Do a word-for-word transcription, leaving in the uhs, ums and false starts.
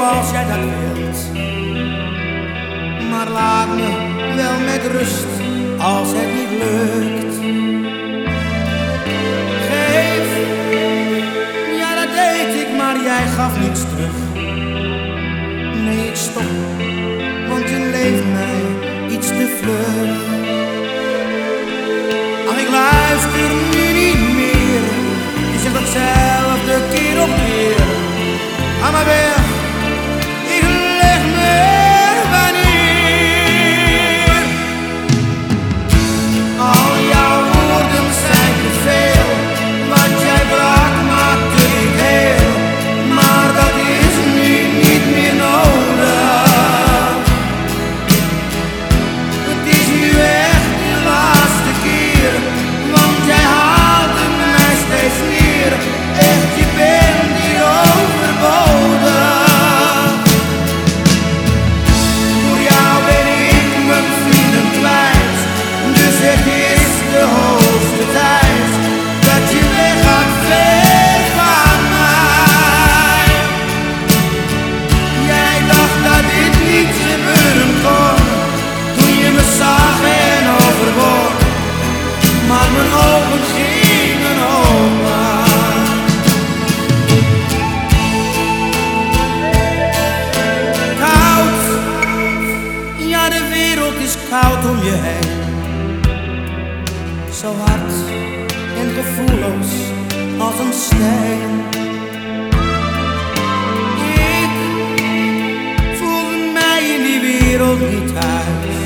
zoals jij dat wilt. Maar laat me wel met rust als het niet lukt. Geef, ja dat deed ik, maar jij gaf niets terug. Nee, ik stop, want je leeft mij iets te vlug. Ach, ik luister nu niet meer, je zegt hetzelfde keer op keer. Ga maar weg, ik leg me wanneer. Al jouw woorden zijn te veel, wat jij bracht maakte ik heel. Maar dat is nu niet meer nodig. Het is nu echt de laatste keer, want jij haalde mij steeds neer. Echt, je bent hier overbodig. Voor jou ben ik mijn vrienden kwijt, dus het is de hoogste tijd dat je weggaat ver van mij. Jij dacht dat dit niet gebeuren kon, toen je me zag en overwon. Maar mijn ogen gingen open. Koud, ja de wereld is koud om je heen. Zo hard en gevoelloos als een steen. Ik voelde mij in die wereld niet thuis.